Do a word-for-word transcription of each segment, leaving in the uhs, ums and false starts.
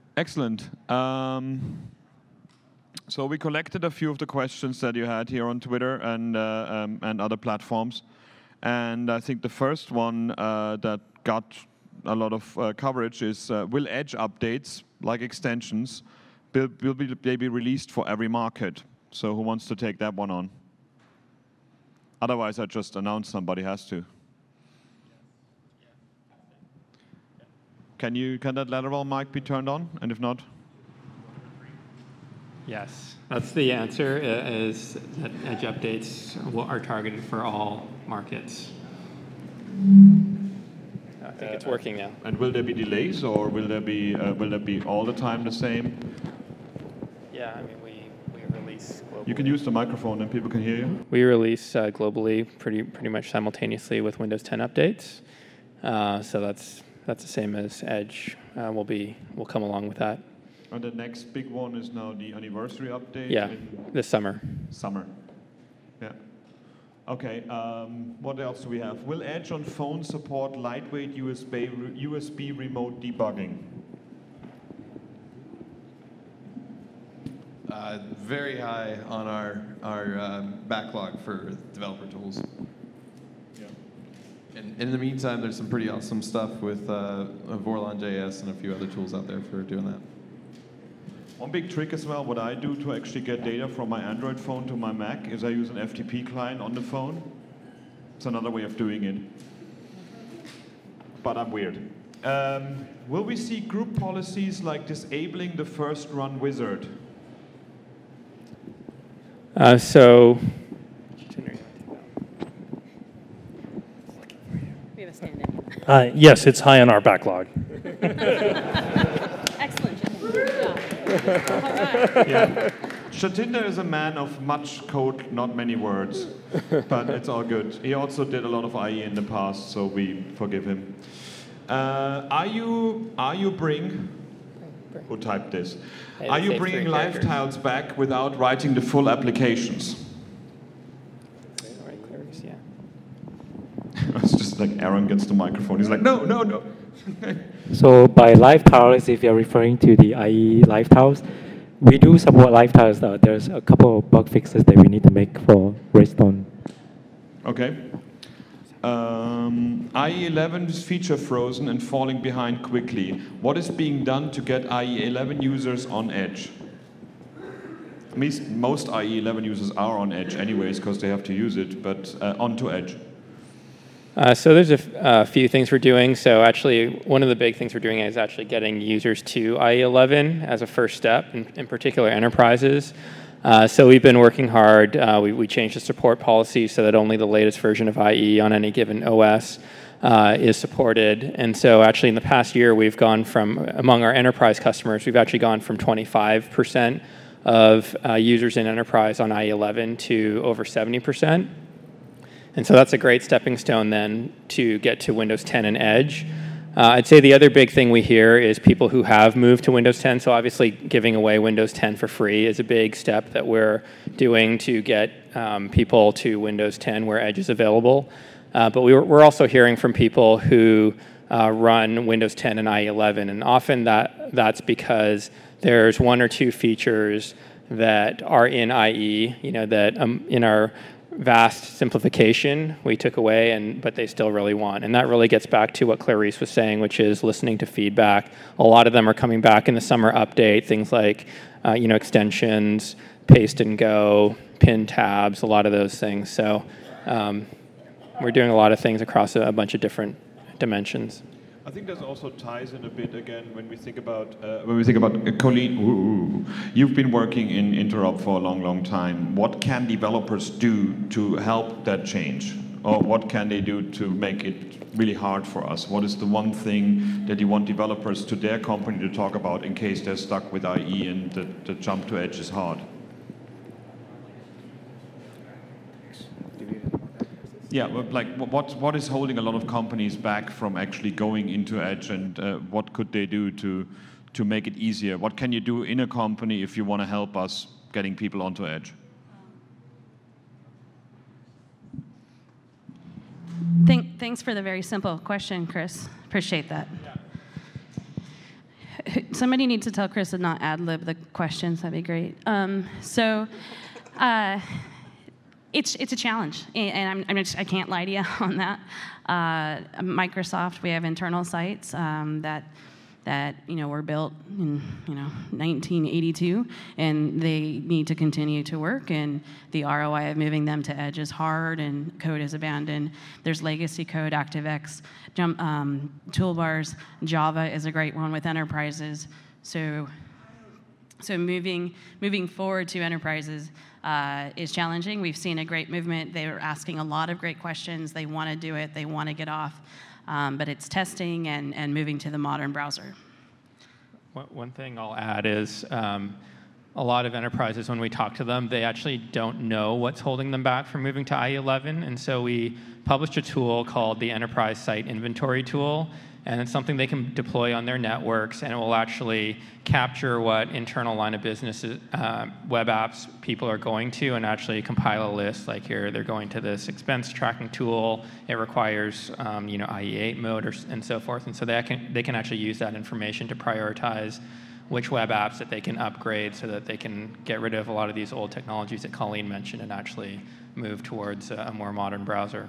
Excellent. Um, so we collected a few of the questions that you had here on Twitter and uh, um, and other platforms, and I think the first one uh, that got a lot of uh, coverage is: uh, will Edge updates like extensions will, will be, they be released for every market? So who wants to take that one on? Otherwise, I just announce somebody has to. Can you can that Laravel mic be turned on? And if not, yes, that's the answer. Is that Edge updates are targeted for all markets. I think uh, it's working now. And will there be delays, or will there be uh, will there be all the time the same? Yeah, I mean we we release globally. You can use the microphone, and people can hear you. We release uh, globally pretty pretty much simultaneously with Windows ten updates. Uh, so that's. That's the same as Edge. Uh, will be will come along with that. And the next big one is now the anniversary update. Yeah, this summer. Summer. Yeah. Okay. Um, what else do we have? Will Edge on phone support lightweight U S B U S B remote debugging? Uh, very high on our our uh, backlog for developer tools. And in the meantime, there's some pretty awesome stuff with uh, Vorlon J S and a few other tools out there for doing that. One big trick as well, what I do to actually get data from my Android phone to my Mac is I use an F T P client on the phone. It's another way of doing it. But I'm weird. Um, will we see group policies like disabling the first run wizard? Uh, so. Uh, yes, it's high on our backlog. Excellent. Good job. All right. Yeah. Jatinder is a man of much code, not many words, but it's all good. He also did a lot of I E in the past, so we forgive him. Uh, are you are you bring? Who typed this? Hey, are you bringing live tiles back without writing the full applications? It's just like Aaron gets the microphone. He's like, no, no, no. So by live tiles, if you're referring to the I E live tiles, we do support live tiles. Though. There's a couple of bug fixes that we need to make for Redstone. Okay. Um, I E eleven is feature frozen and falling behind quickly. What is being done to get I E eleven users on Edge? Most I E eleven users are on Edge anyways because they have to use it, but uh, onto Edge. Uh, so there's a f- uh, few things we're doing. So actually, one of the big things we're doing is actually getting users to I E eleven as a first step, in, in particular enterprises. Uh, so we've been working hard. Uh, we, we changed the support policy so that only the latest version of I E on any given O S uh, is supported. And so actually in the past year, we've gone from, among our enterprise customers, we've actually gone from twenty-five percent of uh, users in enterprise on I E eleven to over seventy percent. And so that's a great stepping stone then to get to Windows ten and Edge. Uh, I'd say the other big thing we hear is people who have moved to Windows ten. So obviously giving away Windows ten for free is a big step that we're doing to get um, people to Windows ten where Edge is available. Uh, but we were, we're also hearing from people who uh, run Windows ten and I E eleven. And often that that's because there's one or two features that are in I E, you know, that um, in our vast simplification we took away, and but they still really want. And that really gets back to what Clarice was saying, which is listening to feedback. A lot of them are coming back in the summer update, things like uh, you know, extensions, paste and go, pin tabs, a lot of those things. So um, we're doing a lot of things across a, a bunch of different dimensions. I think that also ties in a bit again when we think about uh, when we think about uh, Colleen. Ooh, you've been working in Interop for a long, long time. What can developers do to help that change, or what can they do to make it really hard for us? What is the one thing that you want developers to their company to talk about in case they're stuck with I E and the, the jump to Edge is hard? Yeah, like what what is holding a lot of companies back from actually going into Edge, and uh, what could they do to to make it easier? What can you do in a company if you want to help us getting people onto Edge? Thank, thanks for the very simple question, Chris. Appreciate that. somebody needs to tell Chris to not ad-lib the questions. That'd be great. Um, so, uh, it's it's a challenge, and I'm, I'm just, I can't lie to you on that. Uh, Microsoft, we have internal sites um, that that you know were built in you know nineteen eighty-two, and they need to continue to work. And the R O I of moving them to Edge is hard, and code is abandoned. There's legacy code, ActiveX, jump, um, toolbars. Java is a great one with enterprises. So, so moving moving forward to enterprises uh, is challenging. We've seen a great movement. They are asking a lot of great questions. They want to do it. They want to get off. Um, but it's testing and, and moving to the modern browser. One thing I'll add is um, a lot of enterprises, when we talk to them, they actually don't know what's holding them back from moving to I E eleven. And so we published a tool called the Enterprise Site Inventory Tool. And it's something they can deploy on their networks, and it will actually capture what internal line of business uh, web apps people are going to, and actually compile a list. Like here, they're going to this expense tracking tool. It requires, um, you know, I E eight mode or, and so forth. And so they can they can actually use that information to prioritize which web apps that they can upgrade, so that they can get rid of a lot of these old technologies that Colleen mentioned and actually move towards a more modern browser.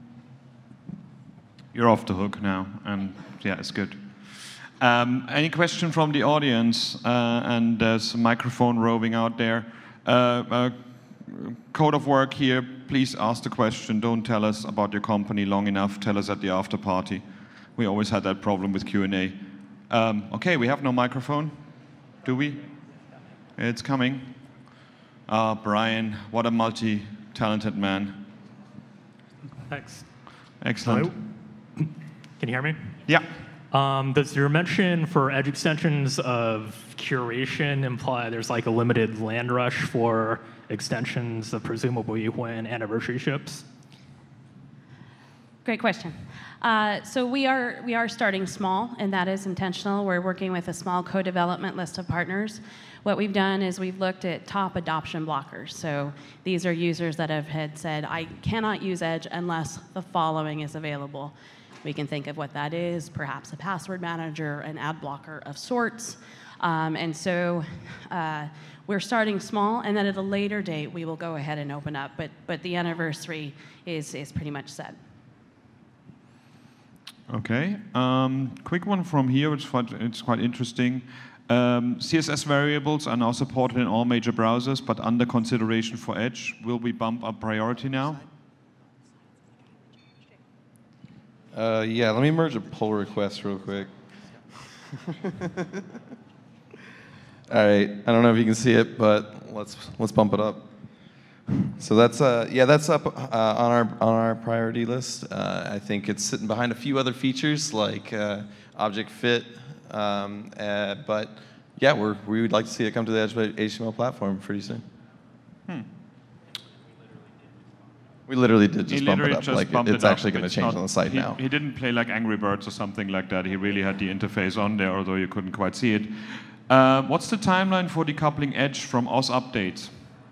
You're off the hook now, and yeah, it's good. Um, any question from the audience? Uh, and there's a microphone roving out there. Uh, uh, code of work here, please ask the question. Don't tell us about your company long enough. Tell us at the after party. We always had that problem with Q and A. Um, okay, we have no microphone. Do we? It's coming. Ah, Brian, what a multi-talented man. Thanks. Excellent. Hello? Can you hear me? Yeah. Um, does your mention for edge extensions of curation imply there's like a limited land rush for extensions, of presumably when anniversary ships? Great question. Uh, so we are we are starting small, and that is intentional. We're working with a small co-development list of partners. What we've done is we've looked at top adoption blockers. So these are users that have had said, I cannot use Edge unless the following is available. We can think of what that is, perhaps a password manager, an ad blocker of sorts. Um, and so uh, we're starting small, and then at a later date, we will go ahead and open up. But, but the anniversary is, is pretty much set. Okay. Um, quick one from here, which quite, it's quite interesting. Um, C S S variables are now supported in all major browsers, but under consideration for Edge. Will we bump up priority now? Uh, yeah, let me merge a pull request real quick. All right, I don't know if you can see it, but let's let's bump it up. So that's uh yeah that's up uh, on our on our priority list. Uh, I think it's sitting behind a few other features like uh, object fit, um, uh, but yeah, we're we would like to see it come to the Edge H T M L platform pretty soon. Hmm. We literally did just he bump it literally up. just Like bumped it's it up. actually going to It's change not- on the site he, now. He didn't play like Angry Birds or something like that. He really had the interface on there, although you couldn't quite see it. Uh, what's the timeline for decoupling Edge from O S updates?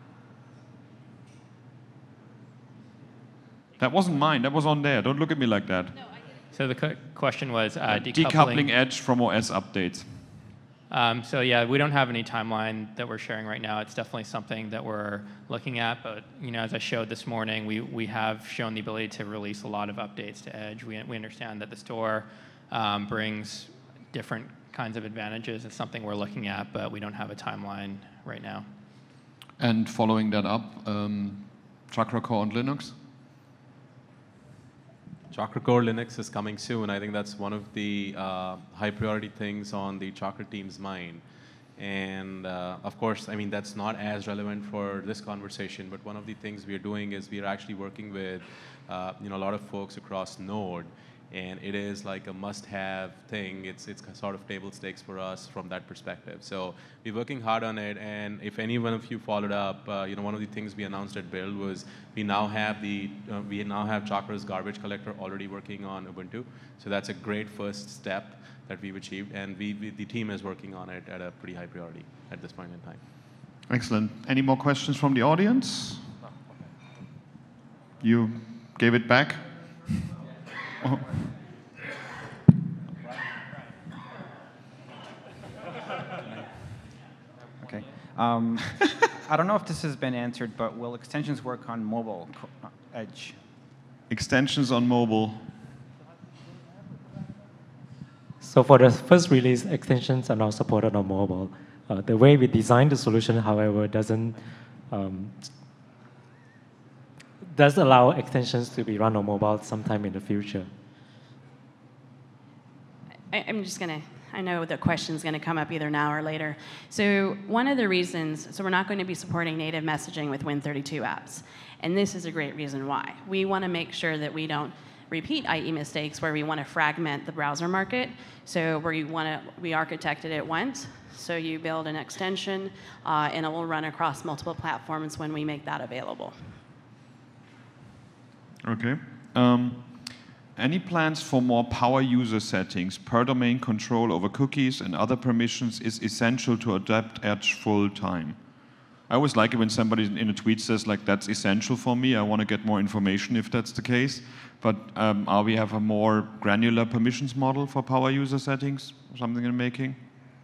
That wasn't mine. That was on there. Don't look at me like that. So the cu- question was uh, decoupling, decoupling. Edge from O S updates. Um, so yeah, we don't have any timeline that we're sharing right now. It's definitely something that we're looking at. But you know, as I showed this morning, we we have shown the ability to release a lot of updates to Edge. We we understand that the store um, brings different kinds of advantages. It's something we're looking at, but we don't have a timeline right now. And following that up, um, Chakra Core on Linux. Chakra Core Linux is coming soon. I think that's one of the uh, high priority things on the Chakra team's mind. And uh, of course, I mean, that's not as relevant for this conversation, but one of the things we are doing is we are actually working with uh, you know, a lot of folks across Node. And it is like a must-have thing. It's it's sort of table stakes for us from that perspective. So we're working hard on it. And if any one of you followed up, uh, you know, one of the things we announced at Build was we now have the uh, we now have Chakra's garbage collector already working on Ubuntu. So that's a great first step that we've achieved, and we, we the team is working on it at a pretty high priority at this point in time. Excellent. Any more questions from the audience? You gave it back? Oh. Okay. Um, I don't know if this has been answered, but will extensions work on mobile Edge? Extensions on mobile. So for the first release, extensions are not supported on mobile. Uh, the way we designed the solution, however, doesn't um, does allow extensions to be run on mobile sometime in the future. I, I'm just going to, I know the question's going to come up either now or later. So one of the reasons, so we're not going to be supporting native messaging with Win thirty-two apps. And this is a great reason why. We want to make sure that we don't repeat I E mistakes where we want to fragment the browser market. So where you want to, we architected it once. So you build an extension, uh, and it will run across multiple platforms when we make that available. Okay. Um, any plans for more power user settings? Per domain control over cookies and other permissions is essential to adapt Edge full time. I always like it when somebody in a tweet says, like, that's essential for me. I want to get more information if that's the case. But um, are we have a more granular permissions model for power user settings? Something in making?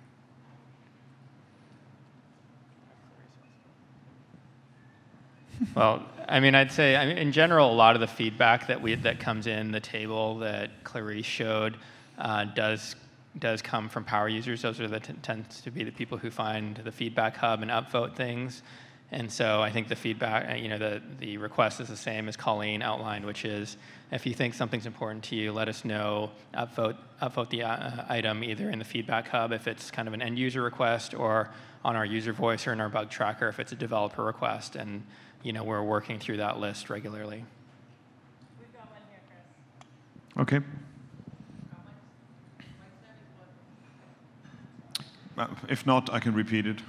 Well, I mean, I'd say, I mean, in general, a lot of the feedback that we that comes in the table that Clarice showed uh, does does come from power users. Those are the t tends to be the people who find the feedback hub and upvote things. And so I think the feedback, you know, the the request is the same as Colleen outlined, which is if you think something's important to you, let us know. Upvote upvote the uh, item either in the feedback hub if it's kind of an end user request, or on our user voice or in our bug tracker if it's a developer request. And you know, we're working through that list regularly. We've got one here, Chris. Okay. Uh, if not, I can repeat it.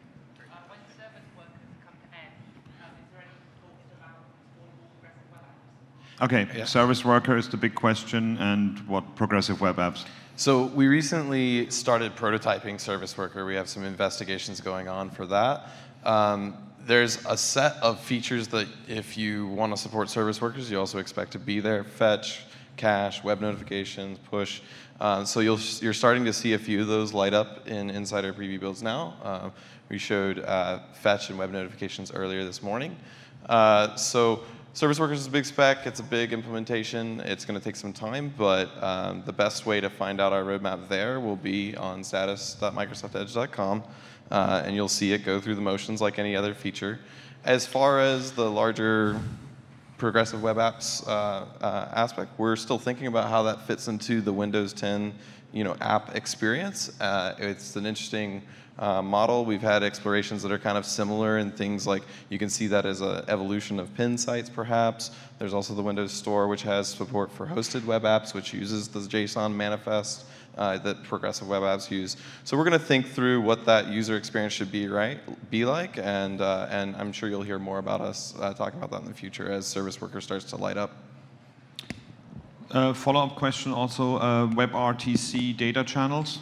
Okay, yeah. Service worker is the big question, and what progressive web apps? So we recently started prototyping Service Worker. We have some investigations going on for that. Um, there's a set of features that if you want to support service workers, you also expect to be there. Fetch, cache, web notifications, push. Uh, so you'll, you're starting to see a few of those light up in Insider preview builds now. Uh, we showed uh, fetch and web notifications earlier this morning. Uh, so Service Workers is a big spec. It's a big implementation. It's going to take some time, but um, the best way to find out our roadmap there will be on status dot microsoft edge dot com, uh, and you'll see it go through the motions like any other feature. As far as the larger progressive web apps uh, uh, aspect, we're still thinking about how that fits into the Windows ten, you know, app experience. Uh, it's an interesting Uh, model. We've had explorations that are kind of similar in things like you can see that as an evolution of pin sites, perhaps. There's also the Windows Store, which has support for hosted web apps, which uses the JSON manifest uh, that progressive web apps use. So we're going to think through what that user experience should be right, be like, and uh, and I'm sure you'll hear more about us uh, talking about that in the future as Service Worker starts to light up. Uh, follow-up question also: uh, WebRTC data channels.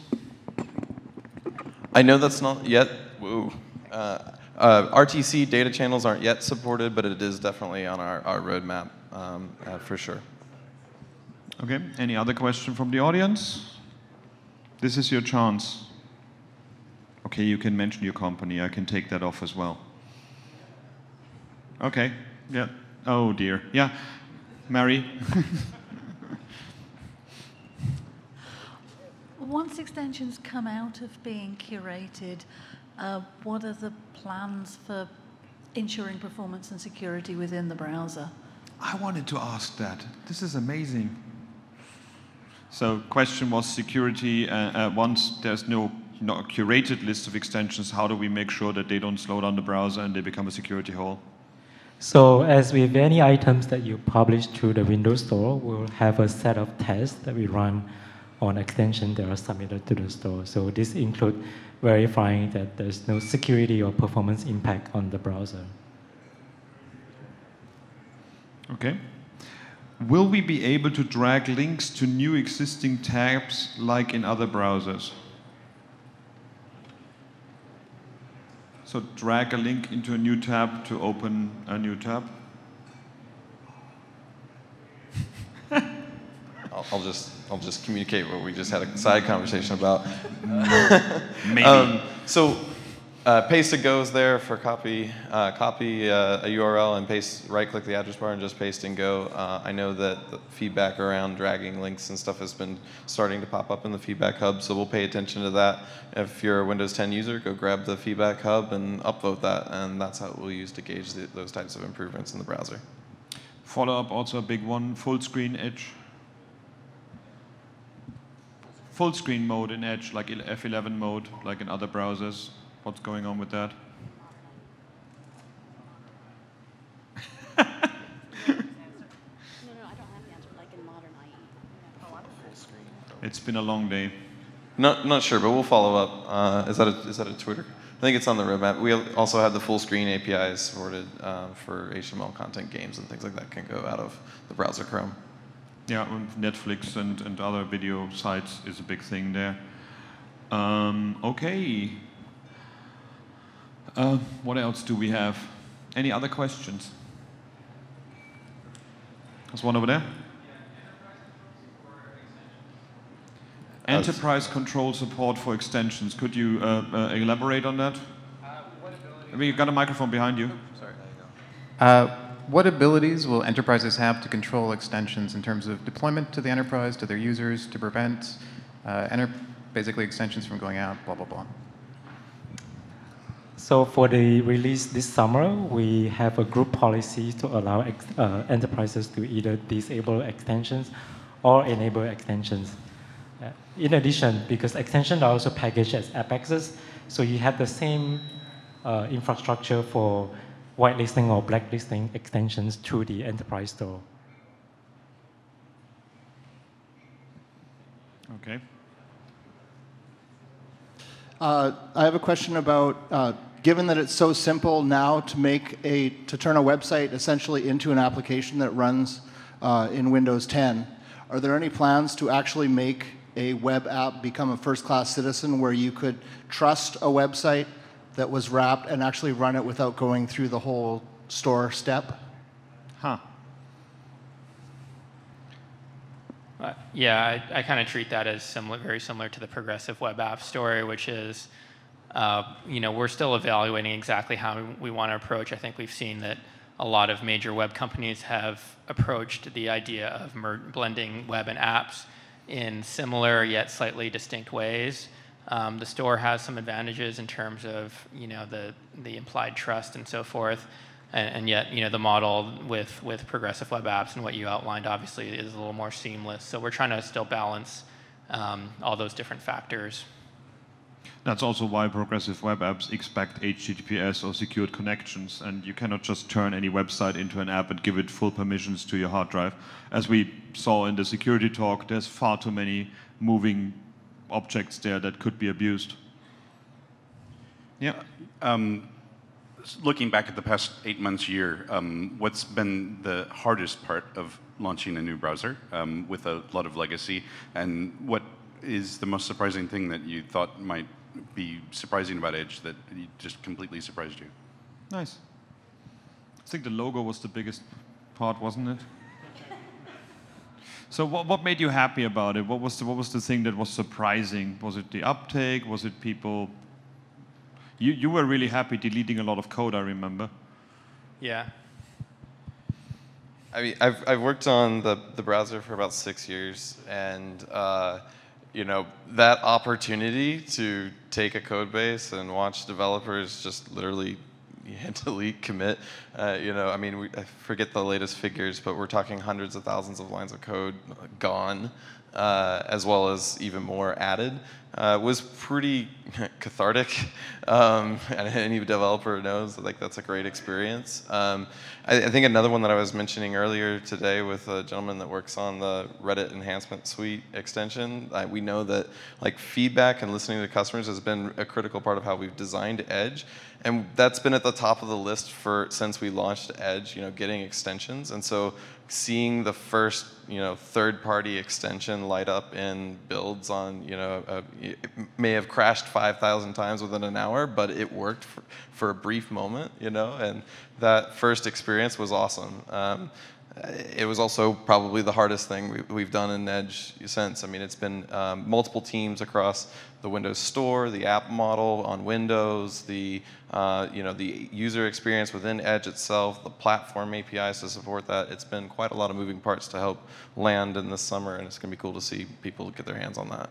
I know that's not yet, whoa. Uh, uh, R T C data channels aren't yet supported, but it is definitely on our, our roadmap um, uh, for sure. Okay, any other question from the audience? This is your chance. Okay, you can mention your company. I can take that off as well. Okay, yeah. Oh dear, yeah. Mary? Once extensions come out of being curated, uh, what are the plans for ensuring performance and security within the browser? I wanted to ask that. This is amazing. So question was security. Uh, uh, once there's no, no curated list of extensions, how do we make sure that they don't slow down the browser and they become a security hole? So as with any items that you publish through the Windows Store, we'll have a set of tests that we run on extension that are submitted to the store. So this includes verifying that there's no security or performance impact on the browser. Okay. Will we be able to drag links to new existing tabs like in other browsers? So drag a link into a new tab to open a new tab? I'll, I'll just I'll just communicate what we just had a side conversation about. Maybe. Um, so Uh, paste and go is there for copy. Uh, copy uh, a U R L and paste. Right-click the address bar and just paste and go. Uh, I know that the feedback around dragging links and stuff has been starting to pop up in the feedback hub, so we'll pay attention to that. If you're a Windows ten user, go grab the feedback hub and upvote that, and that's how we'll use to gauge the, those types of improvements in the browser. Follow up, also a big one. Full screen Edge. Full screen mode in Edge, like F eleven mode, like in other browsers. What's going on with that? No, no, I don't have the answer. Like in modern I E. Full screen. It's been a long day. Not not sure, but we'll follow up. Uh, is that a, is that a Twitter? I think it's on the roadmap. We also have the full screen A P Is supported uh, for H T M L content, games, and things like that can go out of the browser Chrome. Yeah, Netflix and, and other video sites is a big thing there. Um, okay. Uh, what else do we have? Any other questions? There's one over there. Enterprise control support for extensions. Could you uh, uh, elaborate on that? Uh, we got a microphone behind you. Sorry. Uh, what abilities will enterprises have to control extensions in terms of deployment to the enterprise, to their users, to prevent uh, enter basically extensions from going out, blah, blah, blah? So for the release this summer, we have a group policy to allow ex uh, enterprises to either disable extensions or enable extensions. Uh, in addition, because extensions are also packaged as apexes, so you have the same uh, infrastructure for whitelisting or blacklisting extensions through the enterprise store. Okay. Uh, I have a question about, uh, given that it's so simple now to make a, to turn a website essentially into an application that runs uh, in Windows ten, are there any plans to actually make a web app become a first-class citizen where you could trust a website that was wrapped and actually run it without going through the whole store step? Huh. Uh, yeah, I, I kind of treat that as similar, very similar to the progressive web app story, which is, uh, you know, we're still evaluating exactly how we want to approach. I think we've seen that a lot of major web companies have approached the idea of mer blending web and apps in similar yet slightly distinct ways. Um, the store has some advantages in terms of, you know, the the implied trust and so forth. And, and yet, you know, the model with, with progressive web apps and what you outlined obviously is a little more seamless. So we're trying to still balance um, all those different factors. That's also why progressive web apps expect H T T P S or secured connections, and you cannot just turn any website into an app and give it full permissions to your hard drive. As we saw in the security talk, there's far too many moving objects there that could be abused. Yeah. Um, Looking back at the past eight months, year, um, what's been the hardest part of launching a new browser um, with a lot of legacy, and what is the most surprising thing that you thought might be surprising about Edge that just completely surprised you? Nice. I think the logo was the biggest part, wasn't it? So what, what made you happy about it? What was the, what was the thing that was surprising? Was it the uptake? Was it people? You, you were really happy deleting a lot of code, I remember. Yeah. I mean, I've, I've worked on the, the browser for about six years, and uh, you know, that opportunity to take a code base and watch developers just literally delete, commit, uh, you know, I mean, we, I forget the latest figures, but we're talking hundreds of thousands of lines of code gone, uh, as well as even more added. Uh, was pretty cathartic, um, and any developer knows that, like, that's a great experience. Um, I, I think another one that I was mentioning earlier today with a gentleman that works on the Reddit Enhancement Suite extension, uh, we know that, like, feedback and listening to customers has been a critical part of how we've designed Edge, and that's been at the top of the list for since we launched Edge. You know, getting extensions, and so seeing the first, you know, third-party extension light up in builds on, you know, a, it may have crashed five thousand times within an hour, but it worked for, for a brief moment, you know, and that first experience was awesome. Um, it was also probably the hardest thing we, we've done in Edge since. I mean, it's been um, multiple teams across the Windows Store, the app model on Windows, the uh, you know the user experience within Edge itself, the platform A P Is to support that. It's been quite a lot of moving parts to help land in this summer, and it's going to be cool to see people get their hands on that.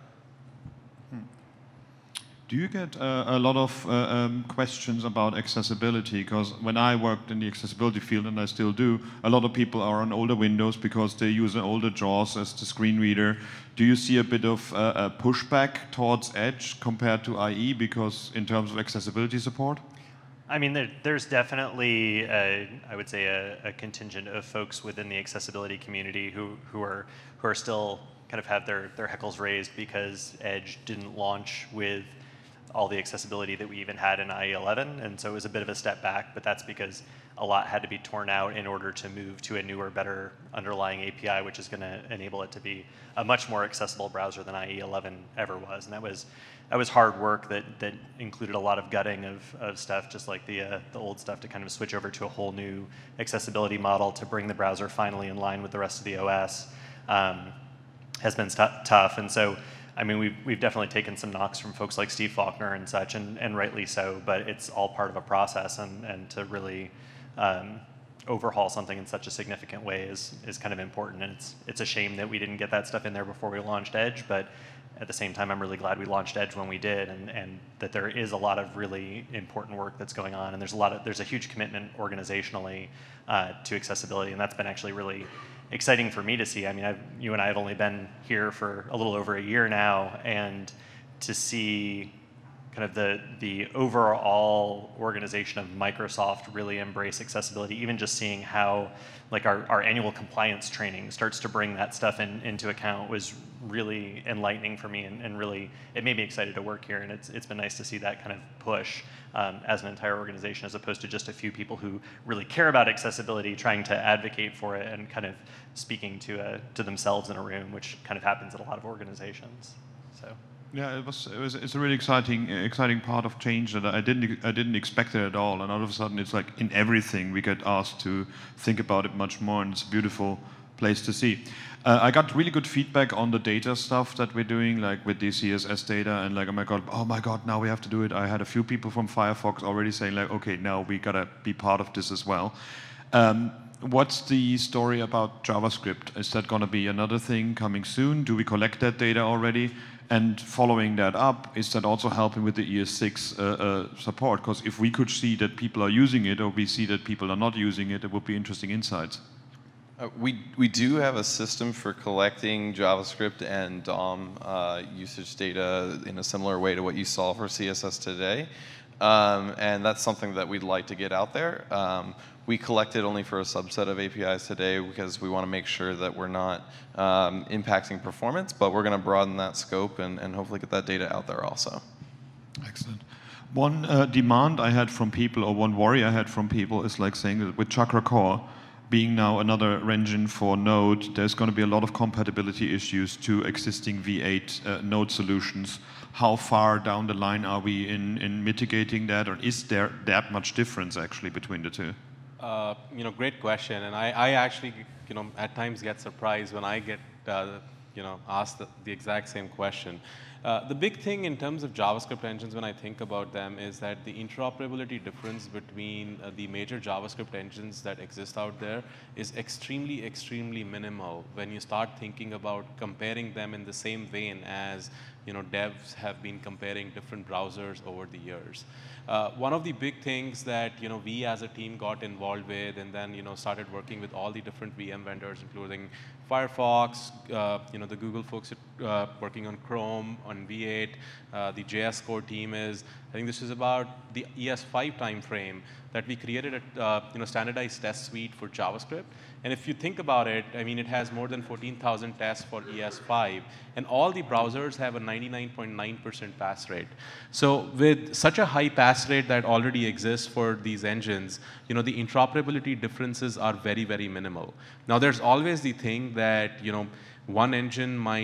Do you get uh, a lot of uh, um, questions about accessibility? Because when I worked in the accessibility field, and I still do, a lot of people are on older Windows because they use an older JAWS as the screen reader. Do you see a bit of uh, a pushback towards Edge compared to I E because in terms of accessibility support? I mean, there, there's definitely, a, I would say, a, a contingent of folks within the accessibility community who, who are who are still kind of have their, their heckles raised because Edge didn't launch with all the accessibility that we even had in I E eleven, and so it was a bit of a step back, but that's because a lot had to be torn out in order to move to a newer, better underlying A P I, which is going to enable it to be a much more accessible browser than I E eleven ever was. And that was that was hard work that that included a lot of gutting of, of stuff, just like the uh, the old stuff, to kind of switch over to a whole new accessibility model to bring the browser finally in line with the rest of the O S. Um, has been tough, and so I mean, we've, we've definitely taken some knocks from folks like Steve Faulkner and such, and, and rightly so, but it's all part of a process, and, and to really um, overhaul something in such a significant way is, is kind of important, and it's, it's a shame that we didn't get that stuff in there before we launched Edge, but at the same time, I'm really glad we launched Edge when we did, and, and that there is a lot of really important work that's going on, and there's a lot of, there's a huge commitment organizationally uh, to accessibility, and that's been actually really exciting for me to see. I mean, I've, you and I have only been here for a little over a year now, and to see kind of the the overall organization of Microsoft really embrace accessibility, even just seeing how like our, our annual compliance training starts to bring that stuff in, into account was really enlightening for me, and, and really, it made me excited to work here, and it's it's been nice to see that kind of push um, as an entire organization, as opposed to just a few people who really care about accessibility trying to advocate for it and kind of speaking to a, to themselves in a room, which kind of happens at a lot of organizations. So. Yeah, it was, it was. It's a really exciting, exciting part of change that I didn't, I didn't expect it at all. And all of a sudden, it's like in everything we get asked to think about it much more, and it's a beautiful place to see. Uh, I got really good feedback on the data stuff that we're doing, like with the C S S data, and like, oh my god, oh my god, now we have to do it. I had a few people from Firefox already saying like, okay, now we gotta be part of this as well. Um, What's the story about JavaScript? Is that going to be another thing coming soon? Do we collect that data already? And following that up, is that also helping with the E S six uh, uh, support? Because if we could see that people are using it, or we see that people are not using it, it would be interesting insights. Uh, we, we do have a system for collecting JavaScript and D O M uh, usage data in a similar way to what you saw for C S S today. Um, and that's something that we'd like to get out there. Um, we collect it only for a subset of A P Is today because we want to make sure that we're not um, impacting performance, but we're going to broaden that scope and, and hopefully get that data out there also. Excellent. One uh, demand I had from people, or one worry I had from people, is like saying that with Chakra Core being now another engine for Node, there's going to be a lot of compatibility issues to existing V eight uh, Node solutions. How far down the line are we in, in mitigating that, or is there that much difference actually between the two? Uh, you know, great question, and I, I actually, you know, at times get surprised when I get, uh, you know, asked the, the exact same question. Uh, the big thing in terms of JavaScript engines when I think about them is that the interoperability difference between uh, the major JavaScript engines that exist out there is extremely, extremely minimal when you start thinking about comparing them in the same vein as, you know, devs have been comparing different browsers over the years. Uh, one of the big things that, you know, we as a team got involved with, and then, you know, started working with all the different V M vendors, including Firefox, uh, you know, the Google folks uh, working on Chrome, on V eight, uh, the J S Core team is, I think this is about the E S five timeframe that we created a uh, you know, standardized test suite for JavaScript. And if you think about it, I mean, it has more than fourteen thousand tests for E S five, and all the browsers have a ninety-nine point nine percent pass rate. So with such a high pass rate that already exists for these engines, you know, the interoperability differences are very, very minimal. Now, there's always the thing that, you know, one engine might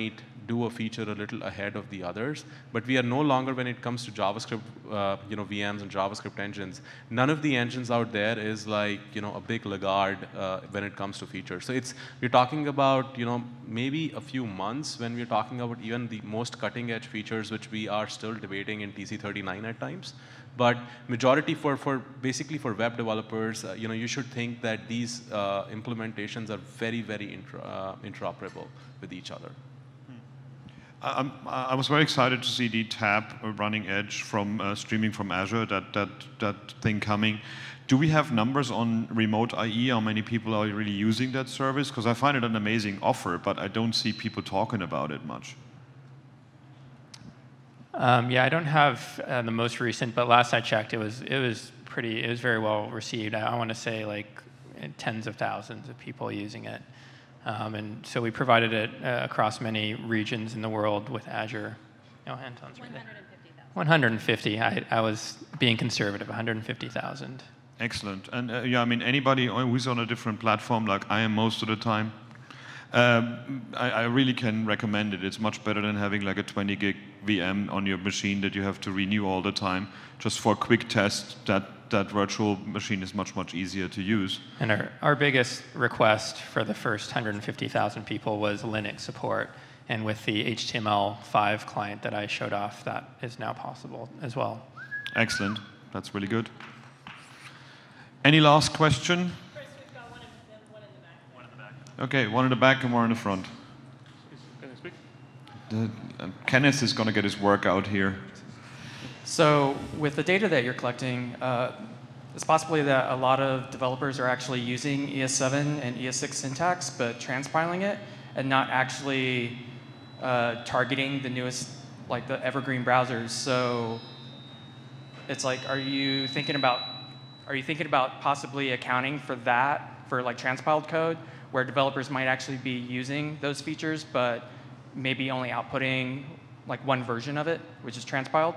do a feature a little ahead of the others. But we are no longer, when it comes to JavaScript, uh, you know, V Ms and JavaScript engines, none of the engines out there is like, you know, a big laggard uh, when it comes to features. So it's, we're talking about, you know, maybe a few months when we're talking about even the most cutting edge features, which we are still debating in T C thirty-nine at times. But majority for, for basically for web developers, uh, you know, you should think that these uh, implementations are very, very inter uh, interoperable with each other. Um, I was very excited to see the tab running Edge from uh, streaming from Azure, that, that, that thing coming. Do we have numbers on remote I E? How many people are really using that service? Because I find it an amazing offer, but I don't see people talking about it much. Um, yeah, I don't have uh, the most recent, but last I checked, it was it was pretty, it was very well received. I, I want to say like tens of thousands of people using it, um, and so we provided it uh, across many regions in the world with Azure. No, Anton's right there. one hundred fifty. I I was being conservative. one hundred fifty thousand. Excellent. And uh, yeah, I mean anybody who's on a different platform, like I am most of the time. Um, I, I really can recommend it. It's much better than having like a twenty gig V M on your machine that you have to renew all the time. Just for a quick test, that, that virtual machine is much, much easier to use. And our, our biggest request for the first one hundred fifty thousand people was Linux support. And with the H T M L five client that I showed off, that is now possible as well. Excellent. That's really good. Any last question? Okay, one in the back and one in the front. Can I speak? The, uh, Kenneth is going to get his work out here. So with the data that you're collecting, uh, it's possibly that a lot of developers are actually using E S seven and E S six syntax, but transpiling it and not actually uh, targeting the newest, like the evergreen browsers. So it's like, are you thinking about, are you thinking about possibly accounting for that, for like transpiled code, where developers might actually be using those features, but maybe only outputting like one version of it, which is transpiled?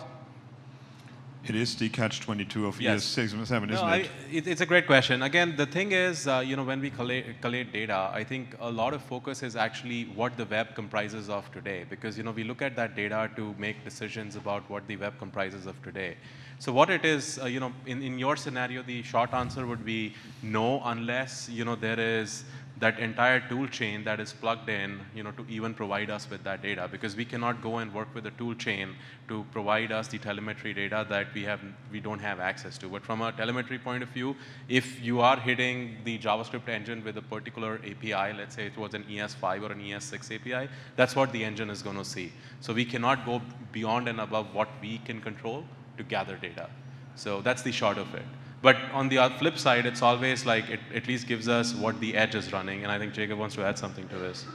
It is the catch twenty-two of Yes. E S six and seven, No, isn't I, it? it? It's a great question. Again, the thing is, uh, you know, when we collate, collate data, I think a lot of focus is actually what the web comprises of today, because you know we look at that data to make decisions about what the web comprises of today. So what it is, uh, you know, in, in your scenario, the short answer would be no, unless you know there is that entire tool chain that is plugged in, you know, to even provide us with that data, because we cannot go and work with a tool chain to provide us the telemetry data that we have, we don't have access to. But from a telemetry point of view, if you are hitting the JavaScript engine with a particular A P I, let's say it was an E S five or an E S six A P I, that's what the engine is going to see. So we cannot go beyond and above what we can control to gather data. So that's the short of it. But on the flip side, it's always like it at least gives us what the edge is running. And I think Jacob wants to add something to this.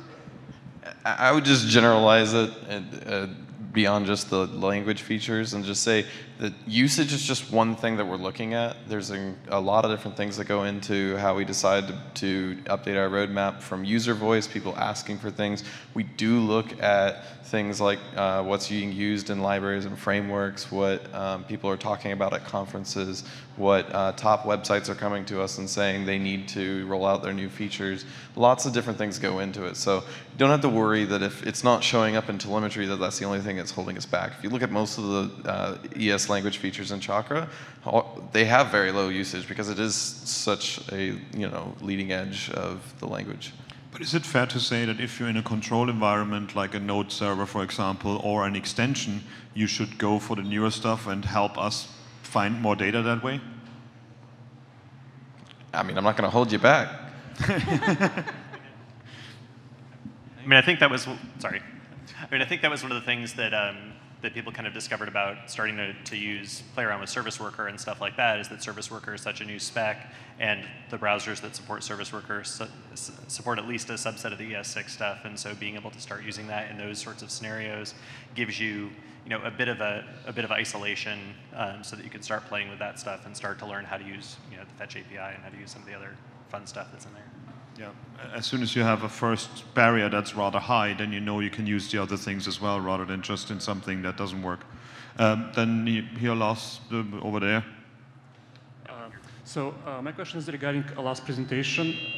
I would just generalize it and, uh, beyond just the language features and just say that usage is just one thing that we're looking at. There's a, a lot of different things that go into how we decide to, to update our roadmap, from user voice, people asking for things. We do look at things like uh, what's being used in libraries and frameworks, what um, people are talking about at conferences, what uh, top websites are coming to us and saying they need to roll out their new features. Lots of different things go into it. So you don't have to worry that if it's not showing up in telemetry that that's the only thing that's holding us back. If you look at most of the uh, E S language features in Chakra, they have very low usage because it is such a you know leading edge of the language. But is it fair to say that if you're in a control environment, like a node server, for example, or an extension, you should go for the newer stuff and help us find more data that way? I mean, I'm not going to hold you back. I mean, I think that was, sorry. I mean, I think that was one of the things that um, that people kind of discovered about starting to, to use, play around with Service Worker and stuff like that, is that Service Worker is such a new spec, and the browsers that support Service Worker su support at least a subset of the E S six stuff, and so being able to start using that in those sorts of scenarios gives you, you know, a bit of a, a bit of isolation, um, so that you can start playing with that stuff and start to learn how to use, you know, the Fetch A P I and how to use some of the other fun stuff that's in there. Yeah. As soon as you have a first barrier that's rather high, then you know you can use the other things as well, rather than just in something that doesn't work. Um, then here, last uh, over there. Uh, so uh, my question is regarding a last presentation.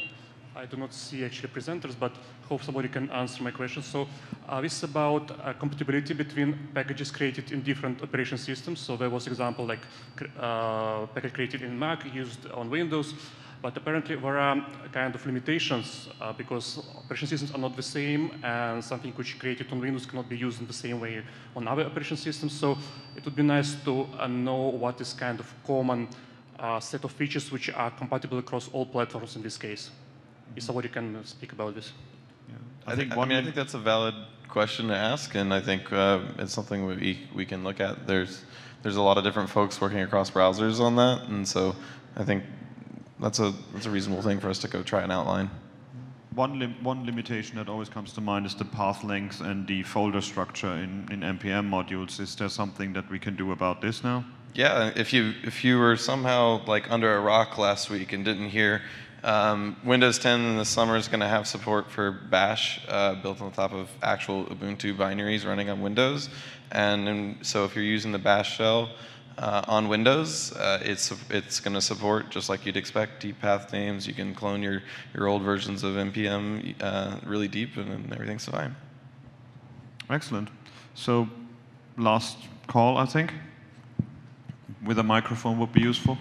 I do not see actually presenters, but hope somebody can answer my question. So uh, this is about uh, compatibility between packages created in different operation systems. So there was example like uh, package created in Mac used on Windows, but apparently there are kind of limitations uh, because operation systems are not the same, and something which created on Windows cannot be used in the same way on other operation systems. So it would be nice to uh, know what is kind of common uh, set of features which are compatible across all platforms in this case. If somebody can speak about this. Yeah. I, I think I mean I think that's a valid question to ask, and I think uh, it's something we we can look at. There's there's a lot of different folks working across browsers on that, and so I think that's a that's a reasonable thing for us to go try and outline. One lim one limitation that always comes to mind is the path length and the folder structure in in N P M modules. Is there something that we can do about this now? Yeah, if you if you were somehow like under a rock last week and didn't hear. Um, Windows ten in the summer is going to have support for Bash uh, built on top of actual Ubuntu binaries running on Windows. And, and so if you're using the Bash shell uh, on Windows, uh, it's it's going to support, just like you'd expect, deep path names. You can clone your, your old versions of N P M uh, really deep, and, and everything's fine. Excellent. So last call, I think, with a microphone would be useful.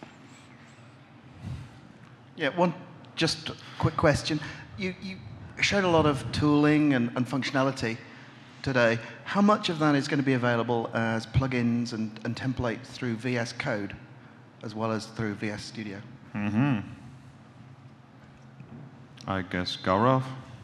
Yeah, one just quick question. You, you showed a lot of tooling and, and functionality today. How much of that is going to be available as plugins and, and templates through V S Code, as well as through V S Studio? Mm-hmm. I guess Gaurav.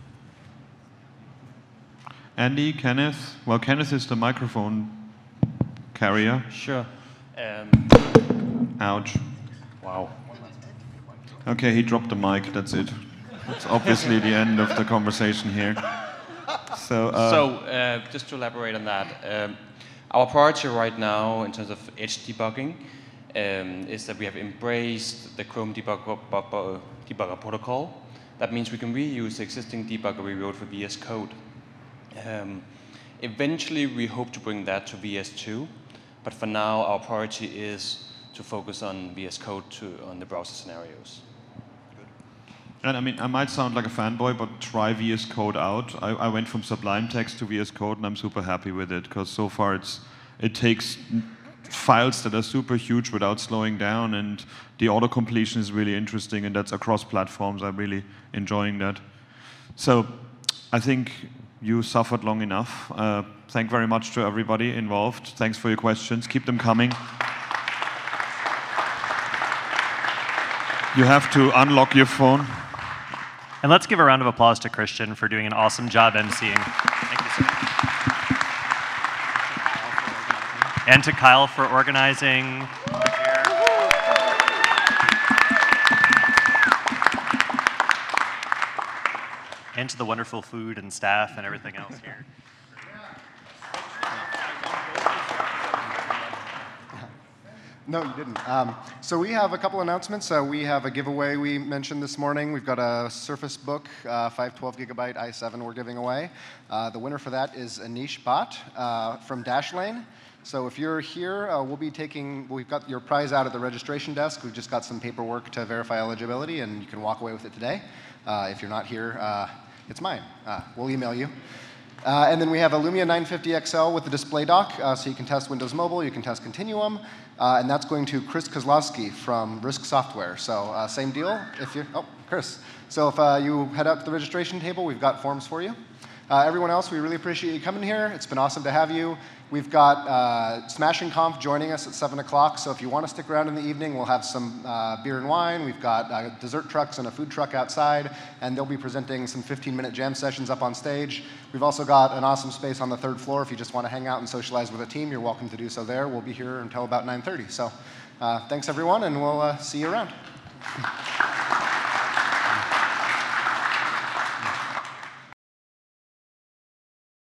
Andy, Kenneth. Well, Kenneth is the microphone carrier. Sure. Um, Ouch. Wow. Okay, he dropped the mic, that's it. That's obviously the end of the conversation here. So, uh, so uh, just to elaborate on that, um, our priority right now in terms of edge debugging um, is that we have embraced the Chrome debugger, debugger protocol. That means we can reuse the existing debugger we wrote for V S Code. Um, eventually, we hope to bring that to V S two, but for now, our priority is to focus on V S Code to, on the browser scenarios. And I mean, I might sound like a fanboy, but try V S Code out. I, I went from Sublime Text to V S Code, and I'm super happy with it, because so far it's it takes files that are super huge without slowing down, and the auto-completion is really interesting, and that's across platforms. I'm really enjoying that. So I think you suffered long enough. Uh, thank very much to everybody involved. Thanks for your questions. Keep them coming. You have to unlock your phone. And let's give a round of applause to Christian for doing an awesome job emceeing. Thank you so much. And to Kyle for organizing. And to the wonderful food and staff and everything else here. No, you didn't. Um, so we have a couple announcements. Uh, we have a giveaway we mentioned this morning. We've got a Surface Book, uh, five twelve gigabyte i seven we're giving away. Uh, the winner for that is Anish Bhatt uh, from Dashlane. So if you're here, uh, we'll be taking, we've got your prize out at the registration desk. We've just got some paperwork to verify eligibility, and you can walk away with it today. Uh, if you're not here, uh, it's mine. Uh, we'll email you. Uh, and then we have a Lumia nine fifty X L with the display dock, uh, so you can test Windows Mobile, you can test Continuum, uh, and that's going to Chris Kozlowski from Risk Software. So uh, same deal. If you're, oh, Chris. So if uh, you head out to the registration table, we've got forms for you. Uh, everyone else, we really appreciate you coming here. It's been awesome to have you. We've got uh, Smashing Conf joining us at seven o'clock, so if you want to stick around in the evening, we'll have some uh, beer and wine. We've got uh, dessert trucks and a food truck outside, and they'll be presenting some fifteen minute jam sessions up on stage. We've also got an awesome space on the third floor. If you just want to hang out and socialize with a team, you're welcome to do so there. We'll be here until about nine thirty. So uh, thanks, everyone, and we'll uh, see you around.